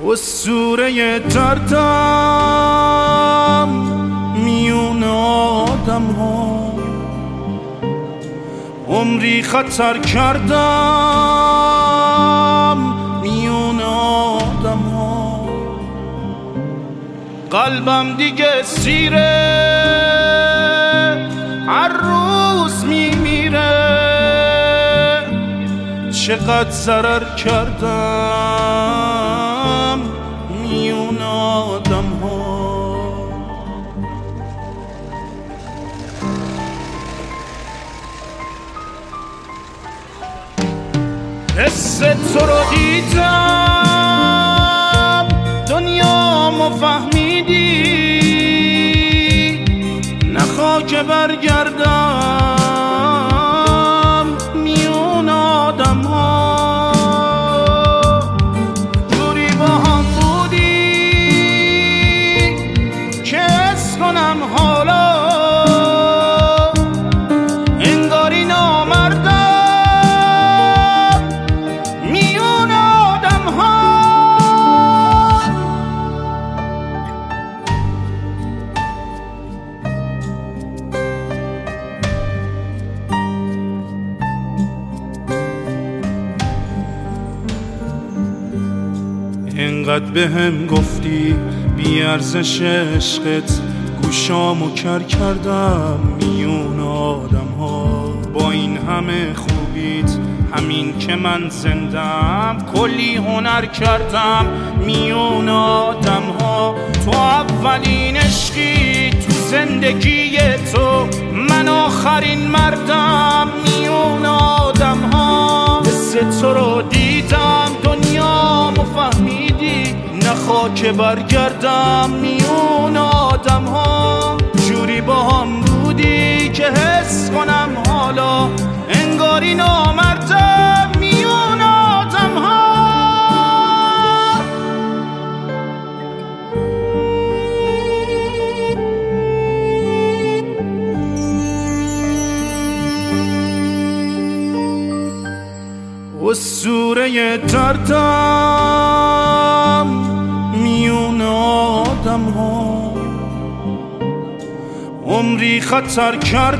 اسطوره دردم میون آدم ها، عمری خطر کردم میون آدم ها. قلبم دیگه سیره، هر روز میمیره. چقدر ضرر کردم میون آدم ها. حس تو رو دیدم، دنیامو فهمیدی، نخوا که برگردم میون آدم ها. جوری با هم بودی که حس کنم حالا، انگاری نامردم میون آدم ها. اینقدر بهم گفتی بی ارزش عشقت، گوشامو کر کردم میون آدم ها. با این همه خوبیت، همین که من زندم، کلی هنر کردم میون آدم ها. تو اولین عشقی تو زندگی تو، من آخرین مردم میون آدم ها. حس تو رو دیدم، دنیامو فهمیدی، نخوا که برگردم میون آدم ها. جوری با هم بودی که حس کنم حالا، انگاری نامردم میون آدم ها. اسطوره دردم میون آدم ها، عمری خطر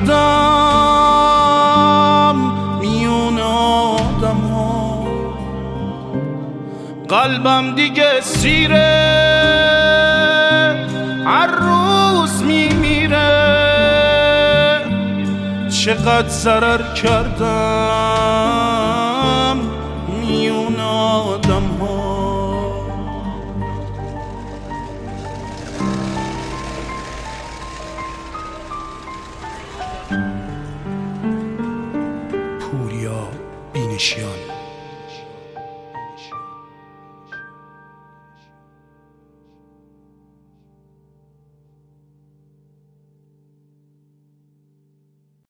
کردم میون آدم ها. قلبم دیگه سیره، هر روز میمیره. چقدر ضرر کردم